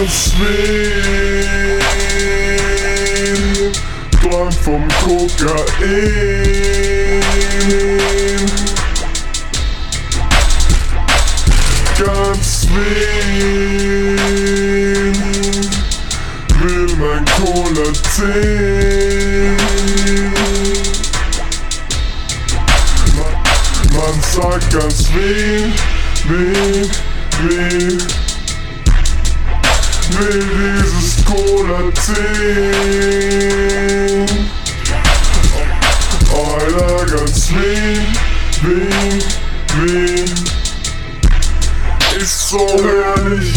Ganz Wien träumt vom Kokain. Ganz Wien will mein Cola 10. Man sagt ganz Wien will dieses Cola 10. Alter, ganz Wien ist so herrlich,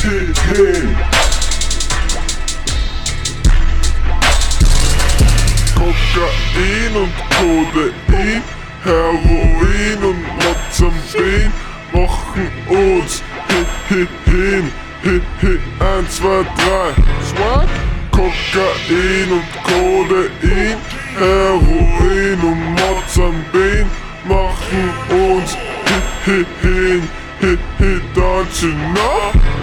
Kokain und Codein, Heroin und Mozambin machen uns hin. 1, 2, 3, Swag. Kokain und Codein, Heroin und Mozambin machen uns hin. Don't you know?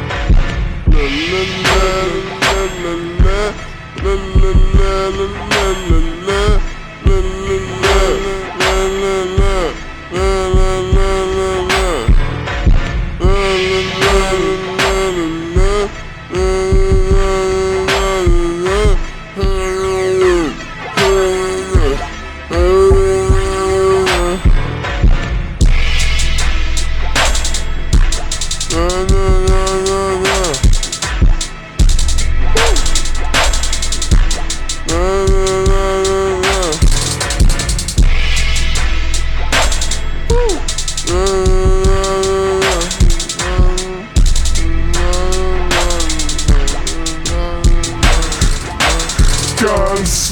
Ganz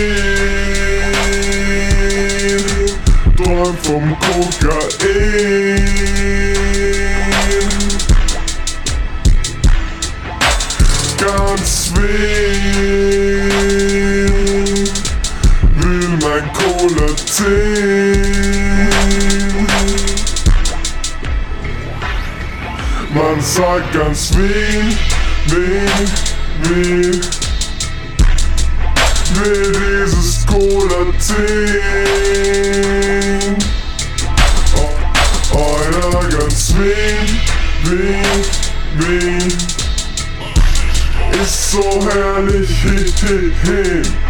Wien träumt vom Kokain. Ganz Wien will mein Cola 10. Man sagt ganz Wien will dieses Cola 10. Alter, ganz Wien ist so herrlich,